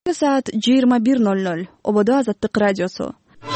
Саат 21:00. Ободо Азаттык радиосу.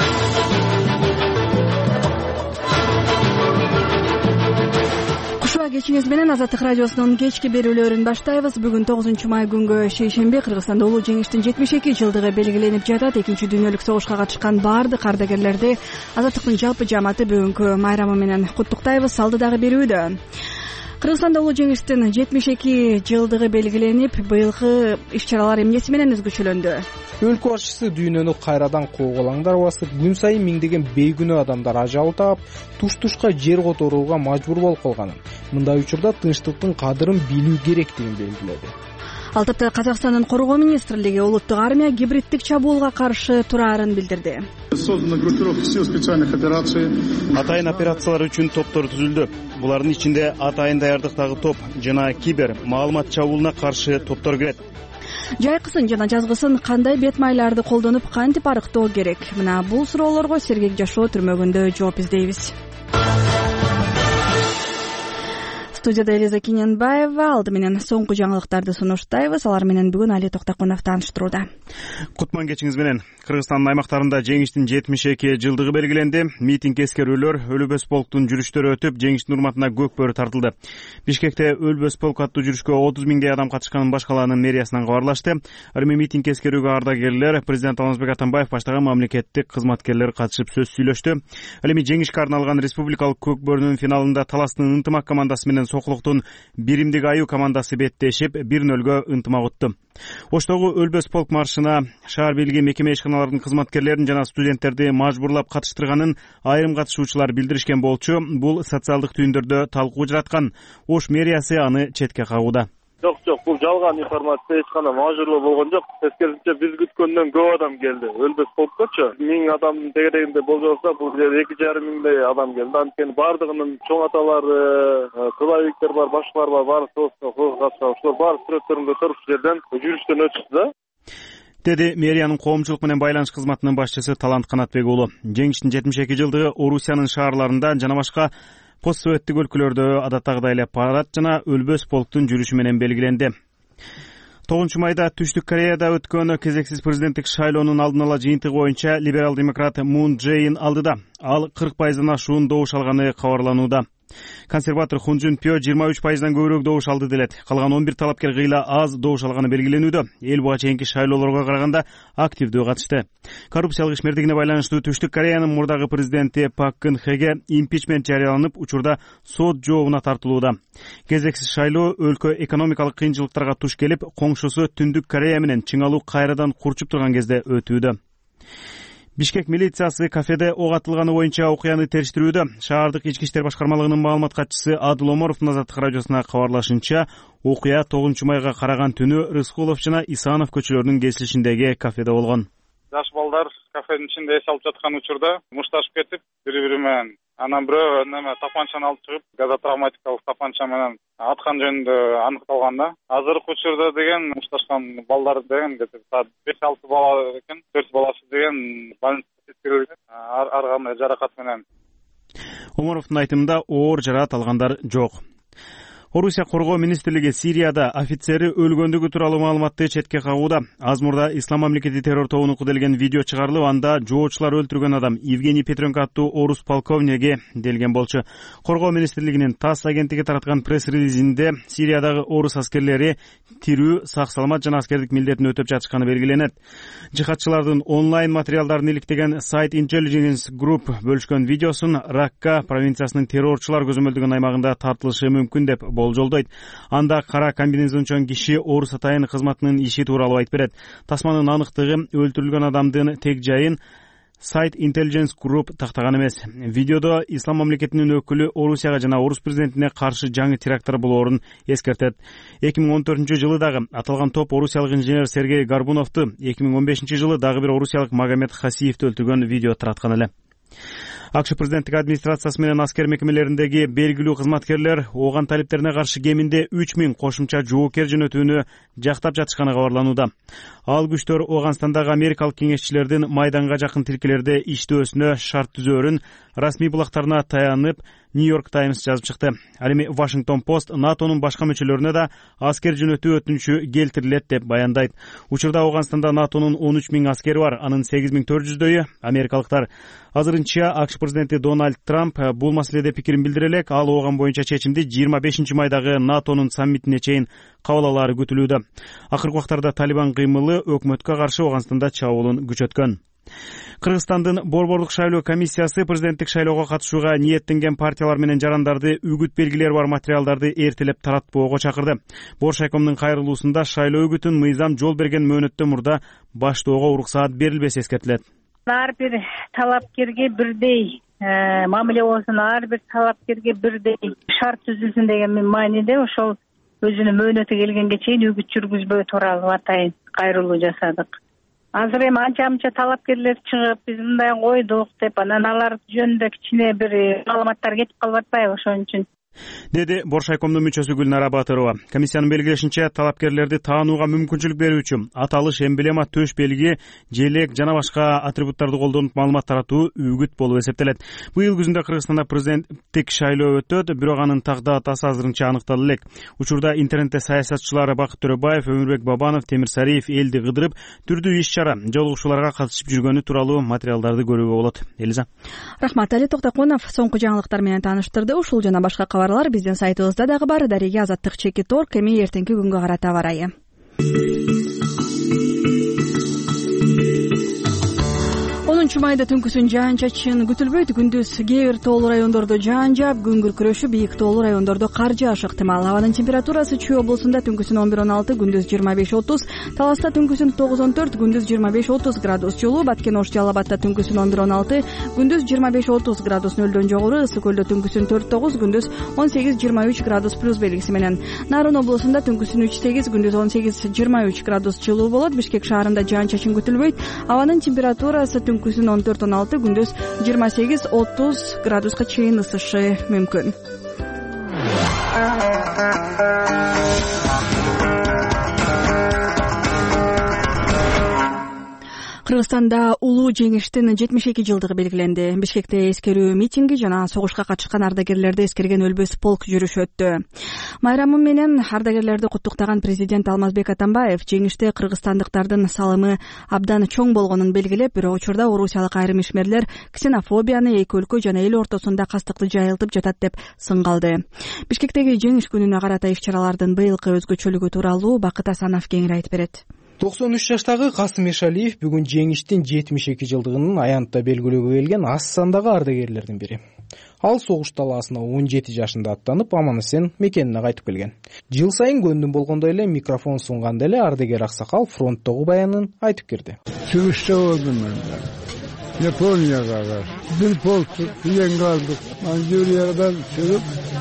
Кушуа кечиңиз менен Азаттык радиосунун кечки берүүлөрүн баштайбыз. Бүгүн 9 май күнгө шейшемби Кыргызстанда улуу жеңиштин 72-жылдыгы белгиленип жатат. Экинчи дүйнөлүк согушка катышкан баардык ардагерлерди Азаттыктын жалпы жааматы бүгүнкү майрамы менен куттуктайбыз. Алдыдагы берүүдө Кыргызстанда улуу жеңиштин 72-жылдыгы белгиленип, быйылкы иш-чаралар эмнеси менен өзгөчөлөндү? Өлкө башчысы дүйнөнү кайрадан куугалаңдар басып, күн сайын миңдеген бейгүнөө адамдар ажал таап, туш-тушка жер которууга мажбур болуп калганын, мындай учурда тынчтыктын кадырын билүү керектигин белгиледи. Ал тапта Казакстандын Коргоо министрлиги улуттук армия гибриддик чабуулга каршы турарын билдирди. Атайын операциялар үчүн топтор түзүлдү. Булардын ичинде атайын даярдыктагы топ жана кибер маалымат чабуулуна каршы топтор кирет. Жайкысын жана жазгысын кандай бет майларды колдонуп, кантип арыктоо керек? Мына бул суроолорго Сергек Жашоо түрмөгүндө жооп издейбиз. Студияда Элиза Киненбаева, алды менен соңку жаңылыктарды сунуштайбыз. Алар менен бүгүн Али Токтакунов тааныштырууда. Кутман кечиңиз менен. Кыргызстандын аймактарында жеңиштин 72-жылдыгы белгиленди. Митинг эскерүүлөр, Өлбөс полктун жүрүштөрү өтүп, жеңиштин урматына көк бөрү тартылды. Бишкекте Өлбөс полк аттуу жүрүшкө 30 миңдей адам катышканын баш калаанын мэриясынан кабарлашты. Ал эми митинг эскерүүгө ардагерлер, президент Алмазбек Атамбаев баштаган мамлекеттик кызматкерлер катышып сөз сүйлөштү. Ал эми жеңишке арналган республикалык көк бөрүнүн финалында Таластын ынтымак командасы менен Сокулуктун биримдик аюу командасы беттешип 1-0 ынтымак утту. Оштогу Өлбөс полк маршына шаар бийлиги мекеме ишканалардын кызматкерлерин жана студенттерди мажбурлап катыштырганын айрым катышуучулар билдиришкен болчу. Бул социалдык түйүндөрдө талкуу жараткан. Ош мэриясы аны четке кагууда. Жок, бул жалган информация, эч кандай мажбурлоо болгон жок. Тескерисинче биз күткөндөн көп адам келди. Өлбөс полккочу 1000 адам дегенде болжолса, бул жерге 2,5 миңдей адам келди. Анткени бардыгынын чоң аталары, кылайбектер бар, башкалар бар, баары катышкан. Ошолор баары сүрөттөрүн көтөрүп ушул жерден жүрүштөн өтүштү да. Деди мэриянын коомчулук менен байланыш кызматынын башчысы Талант Канатбек уулу. Жеңиштин 72-жылдыгы Орусиянын шаарларында жана башка постсоветтик өлкөлөрдө адаттагыдай эле парад жана Өлбөс полктун жүрүшү менен белгиленди. 9 майда Түштүк Кореяда өткөн кезексиз президенттик шайлоонун алдын ала жыйынтыгы боюнча либерал демократ Мун Джейин алдыда. Ал 40% ашуун добуш алганы кабарланууда. Консерватор Хун Жун Пё 23% көбүрөөк добуш алды делет. Калган 11 талапкер кыйла аз добуш алганы белгиленүүдө. Эл буга чейинки шайлоолорго караганда активдүү катышты. Коррупциялык ишмердигине байланыштуу Түштүк Кореянын мурдагы президенти Пак Кын Хэге импичмент жарыяланып, учурда сот жообуна тартылууда. Кезексиз шайлоо өлкө экономикалык кыйынчылыктарга туш келип, коңшусу Түндүк Корея менен чыңалуу кайрадан курчуп турган кезде өтүүдө. Бишкек милициясы кафеде ок атылганы боюнча окуяны териштирүүдө. Шаардык ички иштер башкармалыгынын маалымат катчысы Адыл Омаровдун Азаттык радиосуна кабарлашынча, окуя 9 майга караган түнү Рыскулов жана Исанов көчөлөрүнүн кесилишиндеги кафеде болгон. Жаш балдар кафенин ичинде эс алып жаткан учурда мушташып кетип, бири-бири менен анан бирөө тапанчаны алып чыгып, газотравматикалык тапанча менен аткан жөнүндө аныкталган да. Азыркы учурда деген мушташкан балдар деген саат 5-6 бала экен, 4 баласы деген больницага жеткирилген, ар кандай жаракат менен. Омаровдун айтымында оор жаракат алгандар жок. Орусия Коргоо министрлиги Сирияда офицери өлгөндүгү тууралуу маалыматты четке кагууда. Аз мурда Ислам мамлекети террор тобуна делген видео чыгарылып, анда жоочулар өлтүргөн адам Евгений Петренко аттуу орус полковниги делген болчу. Коргоо министрлигинин ТАСС агенттиги тараткан пресс-релизинде Сириядагы орус аскерлери тирүү, сак-саламат жана аскердик милдетин өтөп жатышканы белгиленет. Жихадчылардын онлайн материалдарын иликтеген сайт Intelligence Group бөлүшкөн видеосун Ракка провинциясынын террорчулар көзөмөлдөгөн аймагында тартылышы мүмкүн деп болжолдойт. Анда кара комбинезончон киши орус атайын кызматынын иши тууралуу айтып берет. Тасманын аныктыгы өлтүрүлгөн адамдын тег жайын сайт Intelligence Group тактаган эмес. Видеодо Ислам мамлекетинин өкүлү Орусияга жана орус президентине каршы жаңы теракттар болоорун эскертет. 2014-жылы дагы аталган топ орусиялык инженер Сергей Горбуновду, 2015-жылы дагы бир орусиялык Магомед Хасиевди өлтүргөн видео тараткан эле. АКШ президенттик администрациясы менен аскер мекемелериндеги белгилүү кызматкерлер ооган талиптерине каршы кеминде 3000 кошумча жоокер жөнөтүүнү жактап жатышканы кабарланууда. Ал күчтөр Ооганстандагы америкалык кеңешчилердин майданга жакын тилкелерде иштөөсүнө шарт түзөөрүн, расмий булактарына таянып, Нью-Йорк Таймс жазып чыкты. Ал эми Вашингтон Пост НАТОнун башка мүчөлөрүнө да аскер жөнөтүү өтүнүчү келтирилет деп баяндайт. Учурда Ауганстанда НАТОнун 13 000 аскери бар, анын 8400дөйү америкалыктар. Азырынча АКШ президенти Дональд Трамп бул маселеде пикирин билдире элек. Ал ооган боюнча чечимди 25-майдагы НАТОнун саммитине чейин кабыл алаары күтүлүүдө. Акыркы убактарда Талибан кыймылы өкмөткө каршы Ауганстанда чабуулун күчөткөн. Кыргызстандын Борборлук шайлоо комиссиясы президенттик шайлоого катышууга ниеттенген партиялар менен жарандарды үгүт белгилери бар материалдарды эртелеп таратпоого чакырды. Боршайкомдун кайрылуусунда шайлоо үгүтүн мыйзам жол берген мөөнөттөн мурда баштоого уруксаат берилбеси эскертилет. Ар бир талапкерге бирдей мамиле болсун, ар бир талапкерге бирдей шарт түзүлсүн деген мааниде ошол өзүнүн мөөнөтү келгенге чейин үгүт жүргүзбөө тууралуу атайын кайрылуу жасадык. Азыр эми анча талапкерлер чыгып, биз мындай койдук деп, анан алар жөнүндө кичине бир маалыматтар кетип калып атпайбы, ошон үчүн деди Боршайкомдун мүчөсү Гүлнара Батырова. Комиссиянын белгилешинче, талапкерлерди таанууга мүмкүнчүлүк берүүчү аталыш, эмблема, төш белги, желек жана башка атрибуттарды колдонуп маалымат таратуу үгүт болуп эсептелет. Быйыл күзүндө Кыргызстанда президенттик шайлоо өтөт, бирок анын тагдатасы азырынча аныктала элек. Учурда интернетте саясатчылар Бакыт Төрөбаев, Өмүрбек Бабанов, Темир Сариев, Элди Кыдырып түрдүү иш-чара, жолугушууларга катышып жүргөнү тууралуу материалдарды көрүүгө болот. Элиза. Рахмат. Али Токтокунов соңку жаңылыктар менен тааныштырды. Ушул жана башка кабарлар биздин сайтыбызда дагы бар. Дареге Азаттык /Org. Эми эртеңки күнгө карата барайы. 10 майда түнкүсүн жаан-чачын күтүлбөйт. Күндүз кээ бир тоолуу райондордо жаан жаап, күн күркүрөшү, бийик тоолуу райондордо кар жаашы ыктымал. Абанын температурасы Чүй облусунда түнкүсүн 11-16, күндүз 25-30, Таласта түнкүсүн 9-14, күндүз 25-30 градус жылуу, Баткен Ош Жалал Абадта түнкүсүн 11-16, күндүз 25-30 градус нөлдөн жогору, Ысык Көлдө түнкүсүн 4-9, күндүз 18-23 градус плюс белгиси менен. Нарын облусунда түнкүсүн 3-8, күндүз 18-23 градус жылуу болот. Бишкек шаарында жаан-чачын күтүлбөйт. Абанын температурасы түнкүсүн 14-16, күндүз 28-30 градуска чейин ысышы мүмкүн. Кыргызстанда улуу жеңиштин 72 жылдыгы белгиленди. Бишкекте эскерүү митинги жана согушка катышкан ардагерлерди эскерген өлбөс полк жүрүшү өттү. Майрамы менен ардагерлерди куттуктаган президент Алмазбек Атамбаев жеңиште кыргызстандыктардын салымы абдан чоң болгонун белгилеп, бирок учурда орусиялык айрым ишмерлер ксенофобияны эки өлкө жана эл ортосунда кастыкты жайылтып жатат деп сынгалды. Бишкектеги жеңиш күнүнө карата иш-чаралардын быйылкы өзгөчөлүгү тууралуу Бакыт Асанов кеңири айтып берет. 93 жаштагы Касым Эшалиев бүгүн жеңиштин 72 жылдыгынын аянтта белгилөөгө келген аз сандагы ардагерлердин бири. Ал согуш талаасына 17 жашында аттанып, аман-эсен мекенине кайтып келген. Жыл сайын көндүм болгондой эле микрофон сунганда эле ардагер аксакал фронттогу баянын айтып кирди. Чыгышта болдум мен. Японияга бир полк плен алдык. Манчжуриядан чыгып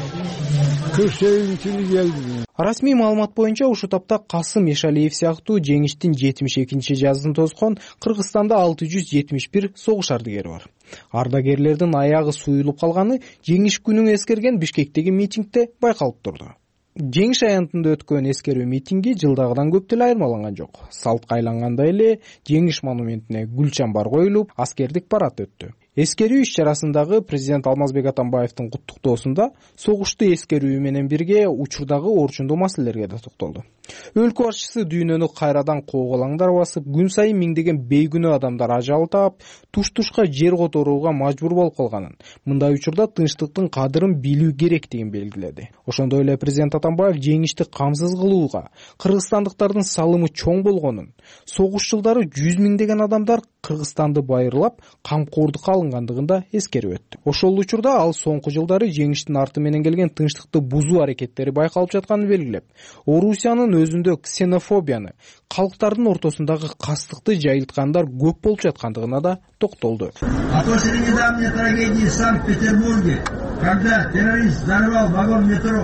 47-жылы келдим. Расмий маалымат боюнча ушу тапта Касым Эшалиев сыяктуу жеңиштин 72 жазын тозгон Кыргызстанда 671 согуш ардагери бар. Ардагерлердин аягы суюлуп калганы жеңиш күнүн эскерген Бишкектеги митингде байкалып турду. Жеңиш аянтында өткөн эскерүү митинги жылдагыдан көп деле айырмаланган жок. Салтка айлангандай эле жеңиш монументине гүл чамбар коюлуп, аскердик парад өттү. Эскерүү иш-чарасындагы президент Алмазбек Атамбаевдин куттуктоосунда согушту эскерүү менен бирге учурдагы орчундуу маселелерге да токтолду. Өлкө башчысы дүйнөнү кайрадан кооголаңдар басып, күн сайын миңдеген бейгүнөө адамдар ажал таап, туш-тушка жер которууга мажбур болуп калганын, мындай учурда тынчтыктын кадырын билүү керектигин белгиледи. Ошондой эле президент Атамбаев жеңишти камсыз кылууга, кыргызстандыктардын салымы чоң болгонун, согуш жылдары 100 миңдеген адамдар Кыргызстанды байырлап, камкордукка алынгандыгын да эскерип өттү. Ошол учурда ал соңку жылдары жеңиштин арты менен келген тынчтыкты бузуу аракеттери байкалып жатканын белгилеп, Орусиянын өзүндө ксенофобияны, калктардын ортосундагы кастыкты жайылткандар көп болуп жаткандыгына да токтолду. После недавней трагедии в Санкт-Петербурге, когда террорист взорвал вагон метро,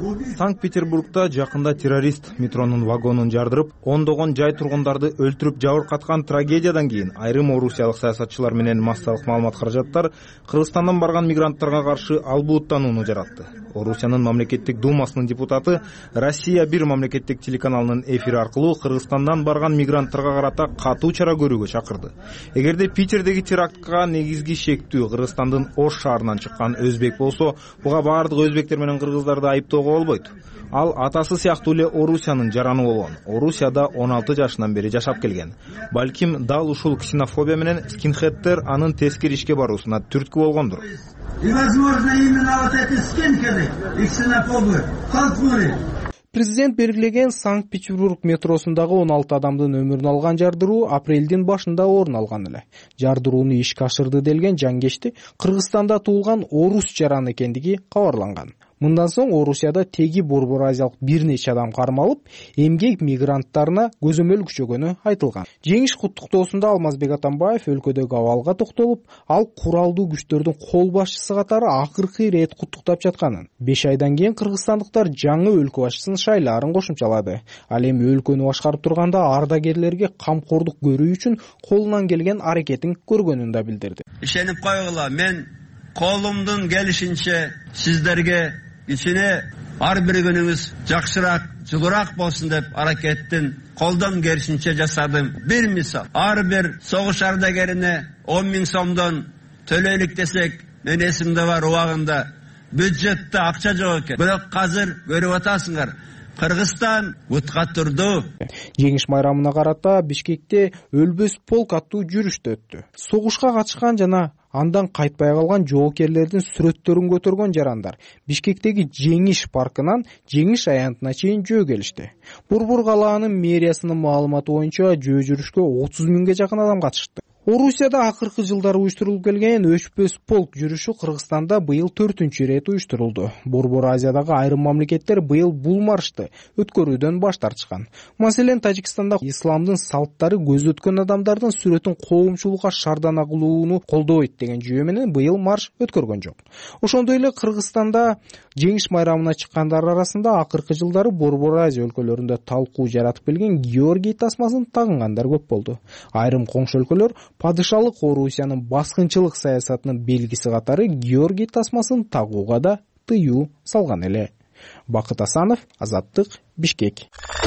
Санкт-Петербургда жакында террорист метронун вагонун жардырып, ондогон жай тургундарды өлтүрүп жабыркаткан трагедиядан кийин айрым орусиялык саясатчылар менен массалык маалымат каражаттар Кыргызстандан барган мигранттарга каршы албууттанууну жаратты. Орусиянын мамлекеттик думасынын депутаты Россия 1 мамлекеттик телеканалынын эфири аркылуу Кыргызстандан барган мигранттарга карата катуу чара көрүүгө чакырды. Эгерде Питердеги терактка негизги шектүү Кыргызстандын Ош шаарынан чыккан өзбек болсо, буга баардык өзбектер менен кыргыздарды айыптоого болбойт. Ал атасы сыяктуу эле Орусиянын жараны болгон. Орусияда 16 жашынан бери жашап келген. Балким дал ушул ксенофобия менен скинхеддер анын тескери ишке баруусуна түрткү болгондур. И возможно именно вот эти скинхеды и ксенофобы халкури. Президент белгилеген Санкт-Петербург метросундагы 16 адамдын өмүрүн алган жардыруу апрелдин башында орун алган эле. Жардырууну ишке ашырды делген жангечти Кыргызстанда туулган орус жараны экендиги кабарланган. Мындан соң Орусияда теги борбор азиялык бир нече адам кармалып, эмгек мигранттарына көзөмөл күчөгөнү айтылган. Жеңиш куттуктоосунда Алмазбек Атамбаев өлкөдөгү абалга токтолуп, ал куралдуу күчтөрдүн кол башчысы катары акыркы ирет куттуктап жатканын. 5 айдан кийин кыргызстандыктар жаңы өлкө башчысынын шайлаарын кошумчалады. Ал эми өлкөнү башкарып турганда ардагерлерге камкордук көрүү үчүн колунан келген аракетин көргөнүн да билдирди. Ишенип койгула, мен колумдун келишинче сиздерге ичине ар бир күнүңүз жакшыраак, жылуураак болсун деп аракеттин колдон келишинче жасадым. Бир мисал, ар бир согуш ардагерине 10 000 сомдон төлөйлүк десек, мен эсимде бар убагында бюджетте акча жок экен. Бирок азыр көрүп атасыңар, Кыргызстан бутка турду. Жеңиш майрамына карата Бишкекте өлбөс полк аттуу жүрүштө өттү. Согушка катышкан жана андан кайтпай калган жоокерлердин сүрөттөрүн көтөргөн жарандар Бишкектеги Жеңиш паркынан Жеңиш аянтына чейин жөө келишти. Борбор калаанын мэриясынын маалыматы боюнча жөө жүрүшкө 30 000ге жакын адам катышты. Орусияда акыркы жылдары уюштурулуп келген өчпөс полк жүрүшү Кыргызстанда быйыл 4-чү ирет уюштурулду. Борбор Азиядагы айрым мамлекеттер быйыл бул маршты өткөрүүдөн баш тартышкан. Маселен, Тажикстанда исламдын салттары көз өткөн адамдардын сүрөтүн коомчулукка шардана кылууну колдобойт деген жүйө менен быйыл марш өткөргөн жок. Ошондой эле Кыргызстанда Жеңиш майрамына чыккандар арасында акыркы жылдары Борбор Азия өлкөлөрүндө талкуу жаратып келген Георгий тасмасын тагынгандар көп болду. Айрым коңшу өлкөлөр падышалык Орусиянын баскынчылык саясатынын белгиси катары Георгий тасмасын тагууга да тыюу салган эле. Бакыт Асанов, Азаттык, Бишкек.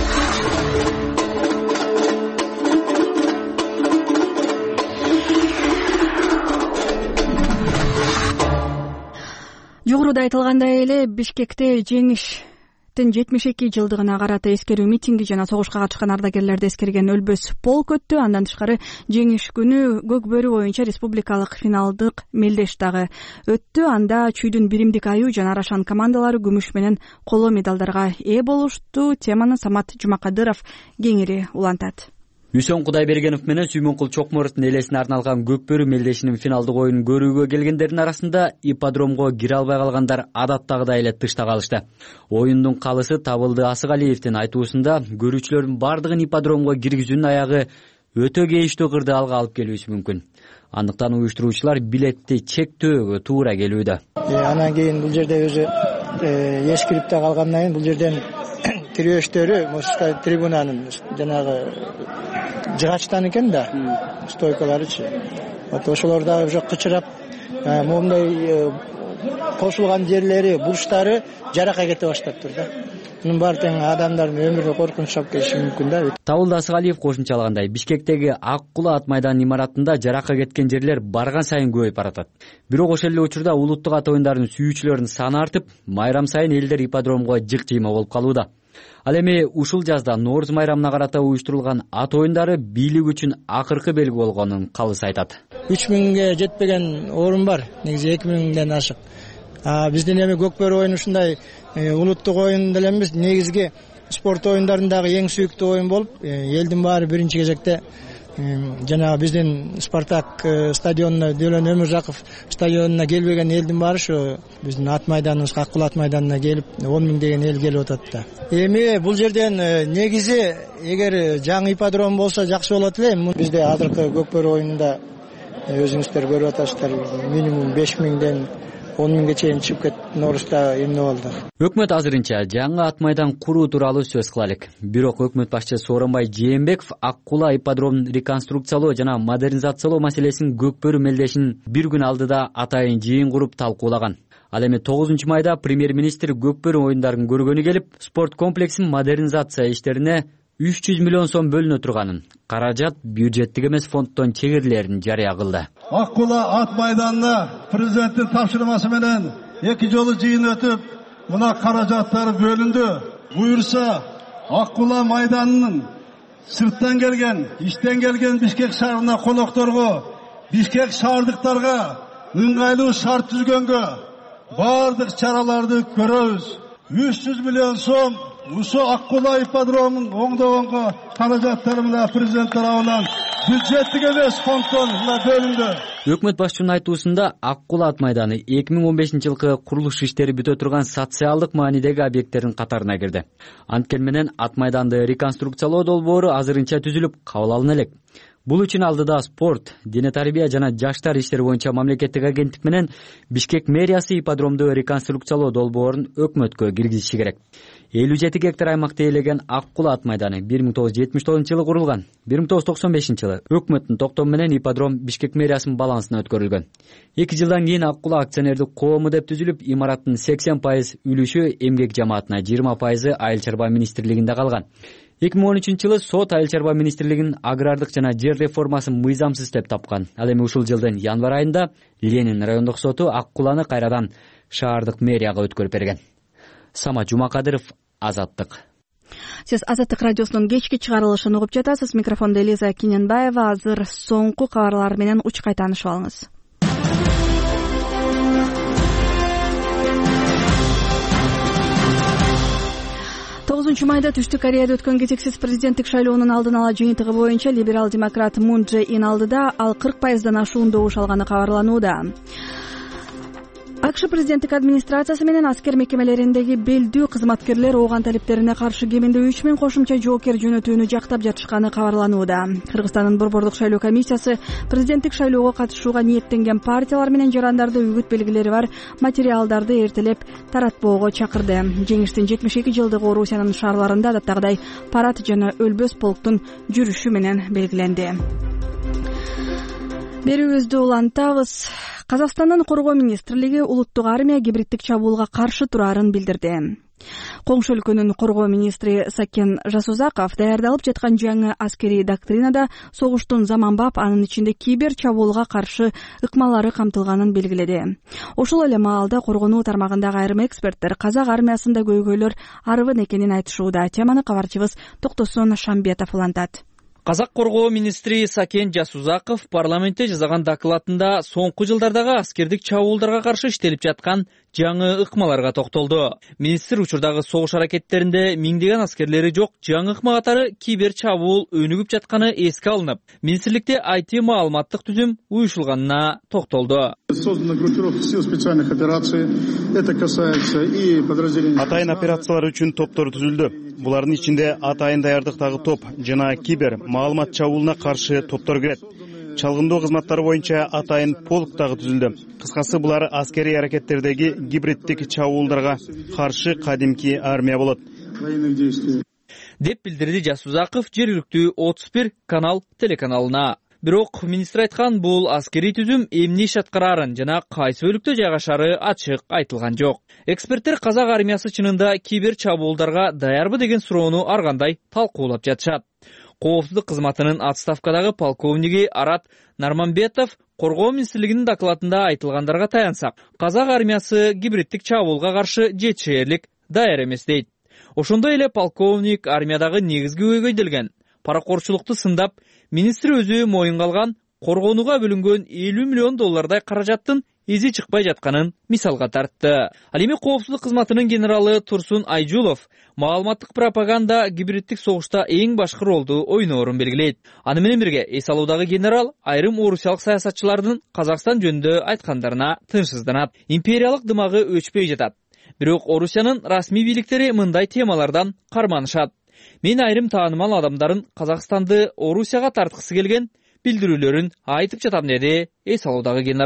Жогоруда айтылгандай эле Бишкекте Жеңиштин 72 жылдыгына карата эскерүү митинги жана согушка катышкан ардагерлерди эскерген өлбөс полк өттү. Андан тышкары Жеңиш күнү көкбөрү боюнча республикалык финалдык мелдеш дагы өттү. Анда чүйдүн биримдик аюу жана Арашан командалары күмүш менен коло медалдарга ээ болушту. Теманы Самат Жумакадыров кеңири улантат. Үсөн Кудайбергенов менен Сүймөнкул Чокмордун элесине арналган көкбөрү мелдешинин финалдык оюнун көрүүгө келгендердин арасында ипподромго кире албай калгандар адаттагыдай эле тышта калышты. Оюндун калысы Табылды Асыгалиевдин айтуусунда көрүүчүлөрдүн бардыгын ипподромго киргизүүнүн аягы өтө кейиштүү кырдаалга алып келүүсү мүмкүн. Андыктан уюштуруучулар билетти чектөөгө туура келүүдө. Анан кийин бул жерде өзү эскирип калгандан кийин бул жерден тирөөчтөрү мошта трибунанын жанагы жыгачтан экен да, стойкаларычы. Вот ошолор дагы уже кычырап, моундай кошулган жерлери, бурчтары жаракка кете баштаптыр да. Мунун баары тең адамдардын өмүрүнө коркунуч алып келиши мүмкүн да. Табылды Асыгалиев кошумчалагандай, Бишкектеги Ак Кула ат майданынын имаратында жаракка кеткен жерлер барган сайын көбөйүп баратат. Бирок ошол эле учурда улуттук ат оюндарын сүйүүчүлөрдүн саны артып, майрам сайын элдер ипподромго жык-жыйма болуп калууда. Ал эми ушул жазда Нооруз майрамына карата уюштурулган ат оюндары бийлик үчүн акыркы белги болгонун калыс айтат. 3000ге жетпеген орун бар, негизи 2000ден ашык. Биздин эми көкбөрү оюну ушундай улуттук оюн деле эмес, негизги спорт оюндарындагы эң сүйүктүү оюн болуп, элдин баары биринчи кезекте жана биздин Спартак стадионуна, Дөлөн Өмүржаков стадионуна келбеген элдин баары ошо биздин ат майданыбызга, Ак Кула ат майданына келип 10 000 деген эл келип атат да. Эми бул жерден негизи эгер жаңы ипподром болсо жакшы болот эле. Бизде азыркы көкбөрү оюнунда өзүңүздөр көрүп атасыздар, минимум 5000ден 10 миңге чейин чыгып кетти. Орусда эмне болду? Өкмөт азырынча жаңы ат майдан куруу тууралуу сөз кыла элек. Бирок өкмөт башчысы Сооронбай Жээнбеков Ак Кула ипподромун реконструкциялоо жана модернизациялоо маселесин Көкбөрү мелдешинин бир күн алдыда атайын жыйын куруп талкуулаган. Ал эми 9 майда премьер-министр Көкбөрү оюндарын көргөнү келип, спорт комплексин модернизация иштерине 300 миллион сом бөлүнө турганын, каражат бюджеттик эмес фонддон чегирилерин жарыя кылды. Ак Кула ат майданына президенттин тапшырмасы менен 2 жолу жыйын өтүп, мына каражаттар бөлүндү. Буюрса, Ак Кула майданынын сырттан келген, иштен келген Бишкек шаарына конокторго, Бишкек шаардыктарга ыңгайлуу шарт түзгөнгө бардык чараларды көрөбүз. 300 миллион сом ушу Ак Кула ипподромун оңдогонго каражаттары менен президент тарабынан бюджеттик эмес фонддон бөлүндү. Өкмөт башчынын айтуусунда Ак Кула ат майданы 2015-жылкы курулуш иштери бүтө турган социалдык маанидеги объекттердин катарына кирди. Анткени менен ат майданды реконструкциялоо долбоору азырынча түзүлүп кабыл алына элек. Бул үчүн алдыда спорт, дене тарбия жана жаштар иштери боюнча мамлекеттик агенттик менен Бишкек мэриясы ипподромду реконструкциялоо долбоорун өкмөткө киргизиши керек. 57 гектар аймакты ээлеген Ак Кула ат майданы 1979-жылы курулган. 1995-жылы өкмөттүн токтому менен ипподром Бишкек мэриясынын балансына өткөрүлгөн. 2 жылдан кийин Ак Кула акционердик коому деп түзүлүп, имараттын 80% үлүшү эмгек жамаатына, 20% айыл чарба министрлигинде калган. 2013-жылы сот айыл чарба министрлигинин агрардык жана жер реформасын мыйзамсыз деп тапкан. Ал эми ушул жылдын январь айында Ленин райондук соту Ак Куланы кайрадан шаардык мэрияга өткөрүп берген. Сама Жумакадыров, Азаттык. Сиз Азаттык радиосунун кечки чыгарылышын угуп жатасыз. Микрофондо Элиза Киненбаева. Азыр соңку кабарлар менен учкай таанышып алыңыз. 9 майда Түштүк Кореяда өткөн кезексиз президенттик шайлоонун алдын ала жыйынтыгы боюнча либерал-демократ Мун Чжэ Ин алдыда ал 40%дан ашуун добуш алганы кабарланууда. АКШ президенттик администрациясы менен аскер мекемелериндеги белдүү кызматкерлер ооган талептерине каршы кеминде 3000 кошумча жоокер жөнөтүүнү жактап жатышканы кабарланууда. Кыргызстандын борбордук шайлоо комиссиясы президенттик шайлоого катышууга ниеттенген партиялар менен жарандарды үгүт белгилери бар материалдарды эртелеп таратпоого чакырды. Жеңиштин 72 жылдыгы Орусиянын шаарларында адаттагыдай парад жана өлбөс полктун жүрүшү менен белгиленди. Берүүбүздү улантабыз. Казакстандын коргоо министрлиги улуттук армия гибриддик чабуулга каршы турарын билдирди. Коңшу өлкөнүн коргоо министри Сакен Жасузаков даярдалып жаткан жаңы аскерий доктринада согуштун заманбап, анын ичинде кибер чабуулга каршы ыкмалары камтылганын белгиледи. Ошол эле маалда коргонуу тармагындагы айрым эксперттер казак армиясында көйгөйлөр арыбын экенин айтышууда. Теманы кабарчыбыз Токтосун Шамбетов улантат. Казак коргоо министри Сакен Жасузаков парламентте жазган докладында соңку жылдардагы аскердик чабуулдарга каршы иштелип жаткан жаңы ыкмаларга токтолду. Министр учурдагы согуш аракеттеринде миңдеген аскерлери жок жаңы ыкма катары кибер чабуул өнүгүп жатканы эске алынып, министрликте IT маалыматтык түзүм уюшулганына токтолду. Атайын операциялар үчүн топтор түзүлдү. Булардын ичинде атайын даярдыктагы топ жана кибер маалымат чабуулуна каршы топтор кирет. Чалгындоо кызматтары боюнча атайын полк дагы түзүлдү. Кыскасы булар аскерий аракеттердеги гибриддик чабуулдарга каршы кадимки армия болот. Деп билдирди Жасузаков жергиликтүү 31 канал телеканалына. Бирок министр айткан бул аскерий түзүм эмне иш аткарарын жана кайсы бөлүктө жайгашары ачык айтылган жок. Эксперттер казак армиясы чынында кибер чабуулдарга даярбы деген суроону ар кандай талкуулап жатышат. Коопсуздук кызматынын отставкадагы полковниги Арат Нарманбетов коргоо министрлигинин докладында айтылгандарга таянсак, казак армиясы гибриддик чабуулга каршы жетишерлик даяр эмес дейт. Ошондой эле полковник армиядагы негизги көйгөйдөлгөн паракорчулукту сындап, министр өзү моюнга алган коргонууга бөлүнгөн $50 миллион каражаттын изи чыкпай жатканын мисалга тартты. Ал эми коопсуздук кызматынын генералы Турсун Айжулов маалыматтык пропаганда гибриддик согушта эң башкы ролду ойноорун белгилейт. Аны менен бирге эс алуудагы генерал айрым орусиялык саясатчылардын Казакстан жөнүндө айткандарына тынчсызданат. Империялык дымагы өчпөй жатат. Бирок Орусиянын расмий бийликтери мындай темалардан карманышат. Мен айрым таанымал адамдарын Казакстанды Орусияга тарткысы келген билдирүүлөрүн айтып жатам, деди эс алуудагы генерал.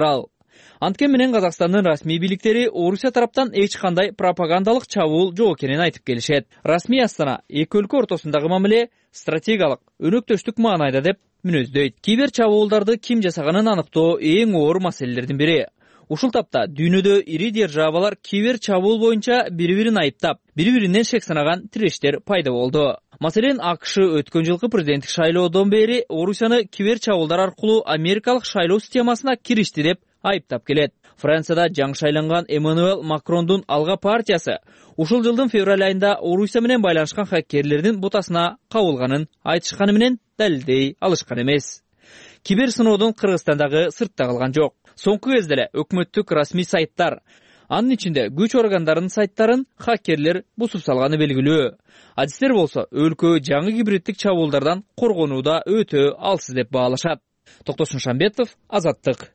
Анткени менен Казакстандын расмий бийликтери Орусия тараптан эч кандай пропагандалык чабуул жок экенин айтып келишет. Расмий Астана эки өлкө ортосундагы мамиле стратегиялык өнөктөштүк маанайда деп мүнөздөйт. Кибер чабуулдарды ким жасаганын аныктоо эң оор маселелердин бири. Ушул тапта дүйнөдө ири державалар кибер чабуул боюнча бири-бирин айыптап, бири-биринен шек санаган тирештер пайда болду. Маселен, АКШ өткөн жылкы президенттик шайлоодон бери Орусияны кибер чабуулдар аркылуу америкалык шайлоо системасына киришти деп айыптап келет. Францияда жаңы шайланган Эммануэль Макрондун Алга партиясы ушул жылдын февраль айында Орусия менен байланышкан хаккерлердин бутасына кабылганын айтышканы менен далилдей алышкан эмес. Кибер сыноодон Кыргызстандагы сыртта калган жок. Соңку кезде эле өкмөттүк расмий сайттар, анын ичинде күч органдарынын сайттарын хаккерлер бусуп салганы белгилүү. Адистер болсо өлкө жаңы гибриддик чабуулдардан коргонууда өтө алсыз деп баалашат. Токтосун Шамбетов, Азаттык.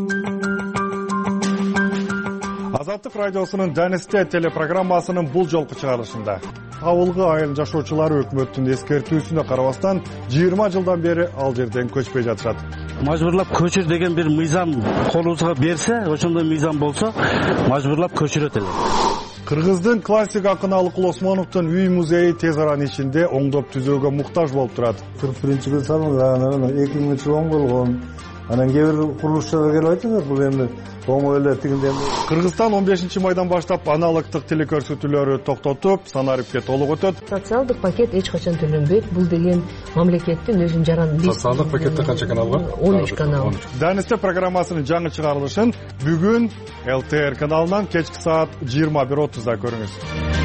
Азаттык радиосунун Данисте телепрограммасынын бул жолку чыгарылышында Авылгы айыл жашоочулары өкмөттүн эскертүүсүнө карабастан 20 жылдан бери ал жерден көчпөй жатышат. Мажбурлап көчүр деген бир мыйзам колубузга берсе, ошондой мыйзам болсо, мажбурлап көчүрөт эле. Кыргыздын классик акыны Алыкул Осмоновдун үй музейи тез аранын ичинде оңдоп түзөөгө муктаж болуп турат. 41-жылы салынган, 2000-жылы оңголгон. Анан кээ бир курулушчулар келип айтат, бул эми оңой эле тигинде. Кыргызстан 15-майдан баштап аналогдук телекөрсөтүүлөрү токтотуп, санариптке толук өтөт. Социалдык пакет эч качан төлөнбөйт. Бул деген мамлекеттин өзүнүн жаран. Социалдык пакетте канча канал бар? 13 канал. Данисте программасынын жаңы чыгарылышын бүгүн ЛТР каналынан кечки саат 21:30да көрүңүз.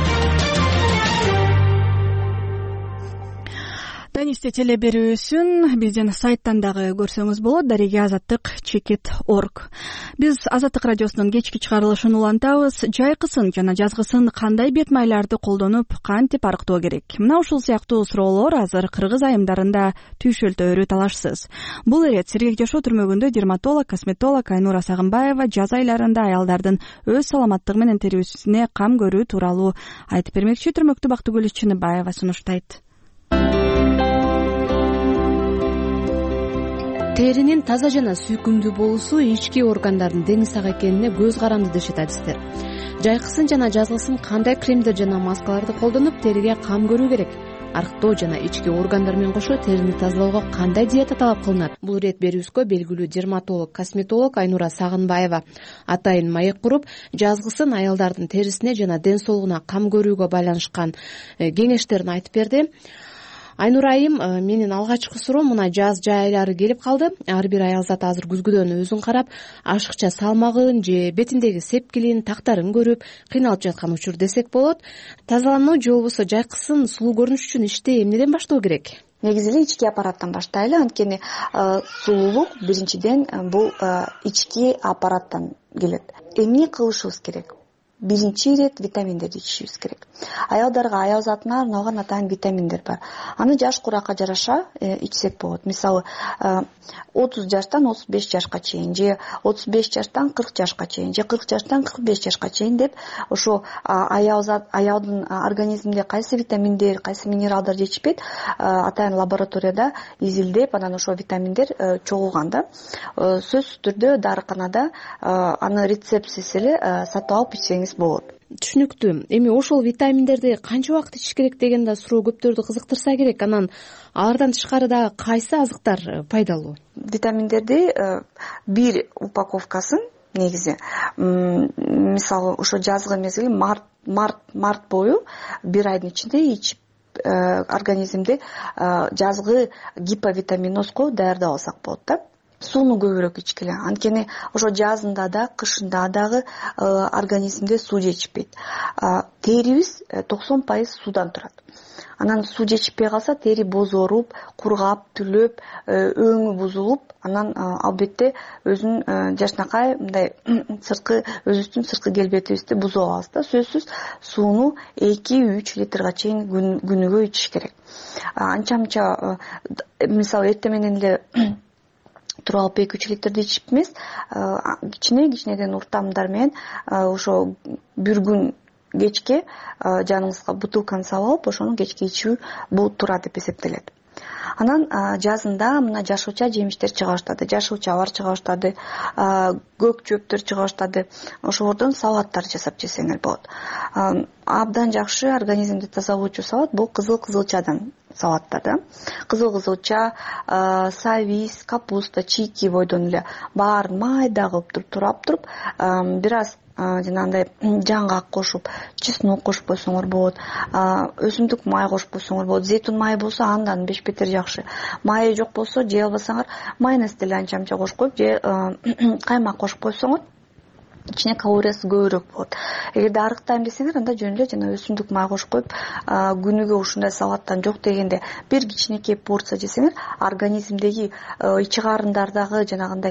Данисте теле берүүсүн биздин сайттан дагы көрсөңүз болот. Дареге Азаттык.org. Биз Азаттык радиосунун кечки чыгарылышын улантабыз. Жайкысын жана жазгысын кандай бет майларды колдонуп, кантип арыктоо керек? Мына ушул сыяктуу суроолор азыр кыргыз айымдарында түйшөлтөөрү талашсыз. Бул ирет Сергек жашоо түрмөгүндө дерматолог, косметолог Айнура Сагынбаева жаз айларында аялдардын өз саламаттыгы менен терүүсүнө кам көрүү тууралуу айтып бермекчи. Түрмөктү Бактыгүл Чыныбаева сунуштайт. Теринин таза жана сүйкүмдүү болуусу ички органдардын деңи сак экенине көз каранды дешет адистер. Жайкысын жана жазгысын кандай кремдер жана маскаларды колдонуп териге кам көрүү керек? Арыктоо жана ички органдар менен кошо терини тазалоого кандай диета талап кылынат? Бул ирет берүүскө белгилүү дерматолог, косметолог Айнура Сагынбаева атайын маек куруп, жазгысын аялдардын терисине жана ден соолугуна кам көрүүгө байланышкан кеңештерин айтып берди. Айнура айым, менин алгачкы суроом мына жаз жай айлары келип калды. Ар бир аял зат азыр күзгүдөн өзүн карап, ашыкча салмагын же бетиндеги сепкилин, тактарын көрүп, кыйналып жаткан учур десек болот. Тазалануу же болбосо жайкысын сулуу көрүнүш үчүн ишти эмнеден баштоо керек? Негизи эле ички аппараттан баштайлы, анткени сулуулук биринчиден бул ички аппараттан келет. Эмне кылышыбыз керек? Биринчи ирет витаминдерди ичишибиз керек. Аялдарга аял затына арналган атайын витаминдер бар. Аны жаш куракка жараша ичсек болот. Мисалы 30 жаштан 35 жашка чейин же 35 жаштан 40 жашка чейин же 40 жаштан 45 жашка чейин деп ошо аялдын организминде кайсы витаминдер, кайсы минералдар жетишпейт, атайын лабораторияда изилдеп, анан ошо витаминдер чогулган да. Сөзсүз түрдө дарыканада аны рецептсиз эле сатып алып ичсеңиз болот. Түшүнүктүү. Эми ошол витаминдерди канча убакыт ичиш керек деген да суроо көптөрдү кызыктырса керек. Анан алардан тышкары дагы кайсы азыктар пайдалуу? Витаминдерди бир упаковкасын негизи мисалы ошо жазгы мезгил март бою бир айдын ичинде ичип организмди жазгы гиповитаминозго даярдап алсак болот да. Сууну көбүрөөк ичкиле. Анткени ошо жазында да, кышында дагы организмде суу жетишпейт. Терибиз 90% суудан турат. Анан суу жетишпей калса, тери бозоруп, кургап, түлөп, өңү бузулуп, анан албетте өзүнүн жашнакай мындай сырткы өзүбүздүн сырткы келбетибизди бузуп алабыз да. Сөзсүз сууну 2-3 литрга чейин күнүгө ичиш керек. Анча-мынча мисалы эртең менен эле туруп алып 2-3 литрди ичип эмес, кичинеден уртамдар менен ошо бир күн кечке жаныңызга бутылканы салып алып, ошону кечке ичүү бул туура деп эсептелет. Анан жазында мына жашылча жемиштер чыга баштады, жашылчалар чыга баштады, көк чөптөр чыга баштады. Ошолордон салаттар жасап жесеңер болот. Абдан жакшы организмди тазалоочу салат бул кызыл-кызылчадан салаттар да. Кызыл-кызылча, савис, капуста, чийки бойдон эле баарын майда кылып турап туруп, бир аз жанагындай жаңгак кошуп, чеснок кошуп койсоңор болот, өсүмдүк май кошуп койсоңор болот. Зейтун майы болсо андан 5 жакшы. Майы жок болсо, же албасаңар майонез деле анча-мынча кошуп коюп, же каймак кошуп койсоңор ичине калориясы көбүрөөк болот. Эгерде арыктайм десеңер, анда жөн эле жана өсүмдүк май кошуп коюп, күнүгө ушундай салаттан жок дегенде бир кичинекей порция жесеңер, организмдеги ичи карындардагы жанагындай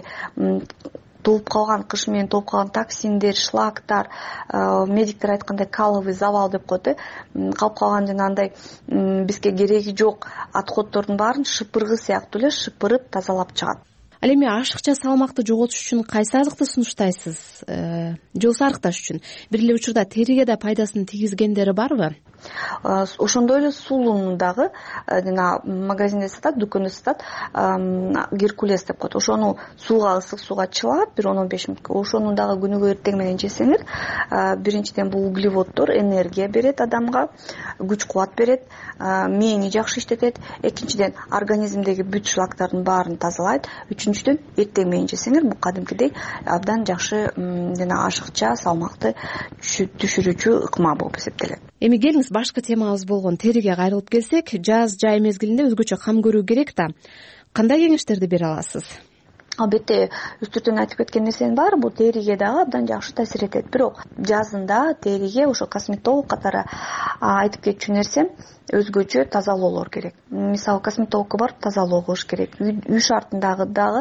толуп калган, кыш менен толуп калган токсиндер, шлактар, медиктер айткандай каловый завал деп коет, калып калган жанагындай бизге кереги жок отходдордун баарын шыпыргы сыяктуу эле шыпырып тазалап чыгат. Ал эми ашыкча салмакты жоготуш үчүн кайсы азыкты сунуштайсыз? Же болбосо арыкташ үчүн? Бир эле учурда териге да пайдасын тийгизгендери барбы? Ошондой эле сулууну дагы жана магазинде сатат, дүкөндө сатат, Геркулес деп коет. Ошону сууга, ысык сууга чылап, бир 10-15 мүнөткө, ошону дагы күнүгө эртең менен жесеңер, биринчиден бул углеводдор энергия берет адамга, күч-кубат берет, мээни жакшы иштетет. Экинчиден организмдеги бүт шлактардын баарын тазалайт. Үчүнчүдөн эртең менен жесеңер, бул кадимкидей абдан жакшы жана ашыкча салмакты түшүрүүчү ыкма болуп эсептелет. Эми келиңиз башкы темабыз болгон териге кайрылып келсек, жаз жай мезгилинде өзгөчө кам көрүү керек да. Кандай кеңештерди бере аласыз? Албетте, үстүртөн айтып кеткен нерсенин баары бул териге дагы абдан жакшы таасир этет. Бирок жазында териге ошо косметолог катары айтып кетчү нерсем өзгөчө тазалоолор керек. Мисалы косметологко барып тазалоо кылыш керек. Үй шартындагы дагы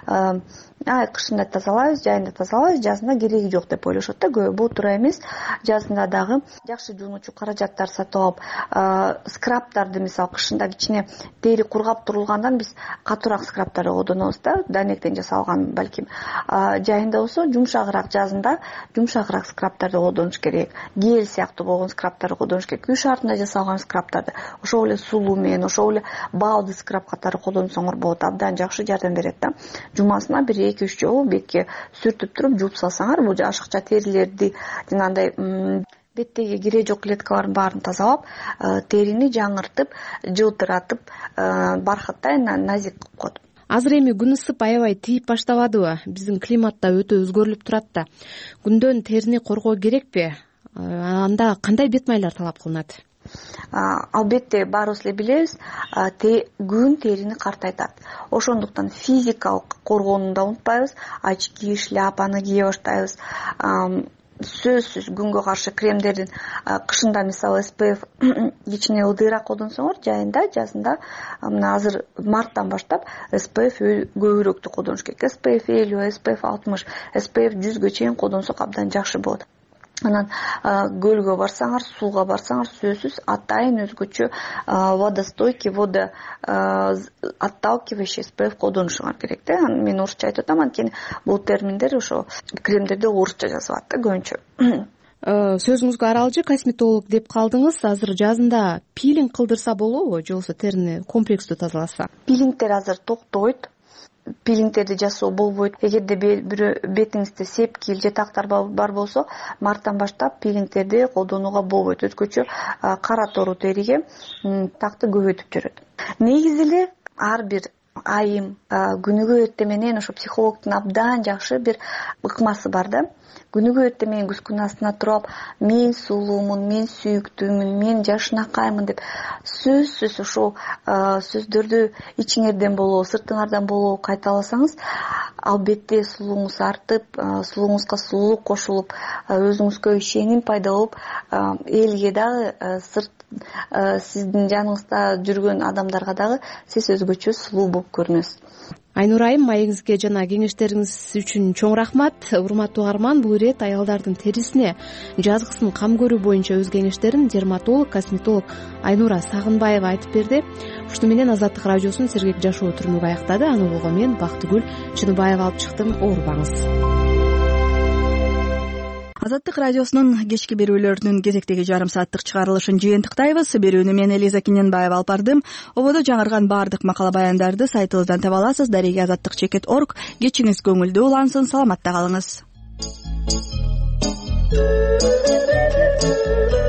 кышында тазалайбыз, жайында тазалайбыз, жазында кереги жок деп ойлошот да көбү. Бул туура эмес. Жазында дагы жакшы жуунучу каражаттар сатып алып, скрабтарды мисалы кышында кичине тери кургап турулгандан биз катуураак скрабтарды колдонобуз да, данектен жасалган балким. Жайында болсо жумшагыраак, жазында жумшагыраак скрабтарды колдонуш керек. Гель сыяктуу болгон скрабтарды колдонуш керек. Үй шартында жасалган скрабтарды, ошол эле сулуу менен, ошол эле балды скраб катары колдонсоңор болот. Абдан жакшы жардам берет да. Жумасына бир 2-3 жолу бетке сүртүп туруп жууп салсаңар, бул ашыкча терилерди, жанагындай беттеги кире жок клеткалардын баарын тазалап, терини жаңыртып, жылтыратып, бархаттай назик кылып коет. Азыр эми күн ысып аябай тийип баштабадыбы? Биздин климатта өтө өзгөрүлүп турат да. Күндөн терини коргоо керекпи? Анда кандай бет майлар талап кылынат? Албетте баарыбыз эле билебиз, күн терини картайтат. Ошондуктан физикалык коргоону да унутпайбыз, очки, шляпаны кие баштайбыз. Сөзсүз күнгө каршы кремдердин кышында мисалы SPF кичине ылдыйраак колдонсоңор, жайында, жазында мына азыр марттан баштап SPF көбүрөөктү колдонуш керек. SPF 50, SPF 60, SPF 100гө чейин колдонсок абдан жакшы болот. Анан көлгө барсаңар, сууга барсаңар, сөзсүз атайын өзгөчө водостойкий, отталкивающий SPF колдонушуңар керек да. Мен орусча айтып атам, анткени бул терминдер ошо кремдерде орусча жазылат да көбүнчө. Сөзүңүзгө аралжы косметолог деп калдыңыз. Азыр жазында пилинг кылдырса болобу, же болбосо терини комплекстүү тазаласа? Пилингтер азыр токтобойт. Пилингтерди жасоо болбойт. Эгерде бетиңизде сепкил же тактар бар болсо, марттан баштап пилингтерди колдонууга болбойт. Өзгөчө кара тору териге такты көбөйтүп жүрөт. Негизи эле ар бир айым күнүгө эртең менен ошо психологдун абдан жакшы бир ыкмасы бар да. Күнүгө эртең менен күз күн астына туруп, мен сулуумун, мен сүйүктүүмүн, мен жашынакаймын деп сөзсүз ошол сөздөрдү ичиңерден болобу, сыртыңардан болобу кайталасаңыз, албетте сулууңуз артып, сулууңузга сулуулук кошулуп, өзүңүзгө ишеним пайда болуп, элге дагы сиздин жаныңызда жүргөн адамдарга дагы сиз өзгөчө сулуу болуп көрүнөсүз. Айнура айым, маегиңизге жана кеңештериңиз үчүн чоң рахмат. Урматтуу угарман, бул ирет аялдардын терисине жазгысын кам көрүү боюнча өз кеңештерин дерматолог, косметолог Айнура Сагынбаева айтып берди. Ушуну менен Азаттык радиосунун сергек жашоо түрмөгү аяктады. Аны болгон мен Бактыгүл Чыныбаева алып чыктым. Оорубаңыз. Азаттык радиосунун кечки берүүлөрүнүн кезектеги жарым сааттык чыгарылышын жыйынтыктайбыз. Берүүнү мен Элиза Киненбаева алып бардым. Ободо жаңырган баардык макала баяндарды сайтыбыздан таба аласыз. Дареги azаттык.org. Кечиңиз көңүлдүү улансын, саламатта калыңыз.